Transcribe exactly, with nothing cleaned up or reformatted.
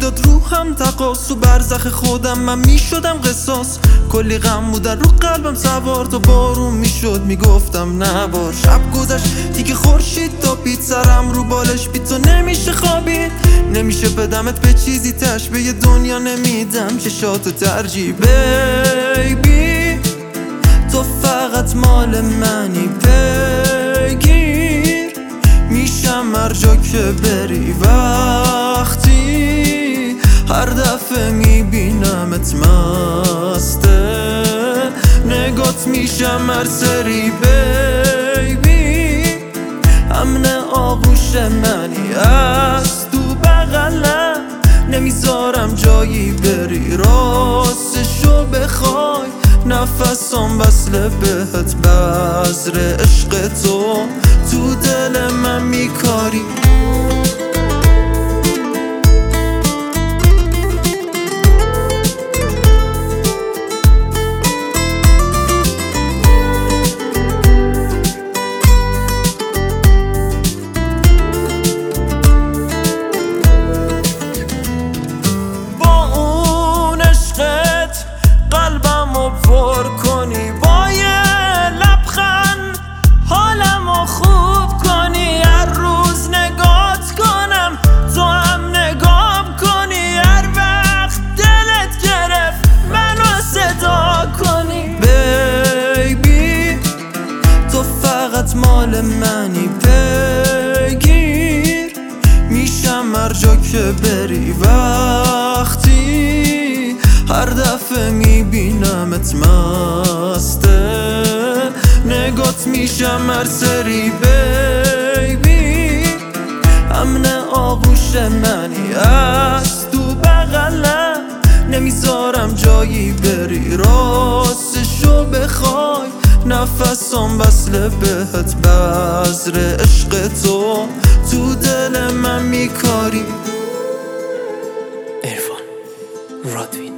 میداد روحم تقاس و برزخ خودم من میشدم قصاص. کلی غم بودن رو قلبم سوار تا بارون میشد میگفتم نبار. شب گذشت دیگه خورشید تابید سرم رو بالش بی تو نمیشه خوابید. نمیشه بدمت به چیزی تشبیه دنیا نمیدم چشاتو ترجیح بیبی. تو فقط مال منی بگیر میشم هر جا که بری. وقتی هر دفعه میبینمت مسته نگات میشم هر سری بیبی. امن آغوش منی از تو بغلم نمیذارم جایی بری. راستشو بخوای نفسم وصله بهت بذر عشق تو تو دل من میکاری. پر کنی با یه لبخند حالمو خوب کنی. هر روز نگات کنم تو هم نگام کنی. هر وقت دلت گرفت منو صدا کنی بیبی. تو فقط مال منی بگیر میشم هر جا که بری. وقتی هر دفعه میبینمت مسته نگات میشم هر سری بیبی. امن آغوش منی از تو بغلم نمیذارم جایی بری. راستشو بخوای نفسم وصله بهت بذر عشق تو تو دل من میکاری. عرفان رادوین.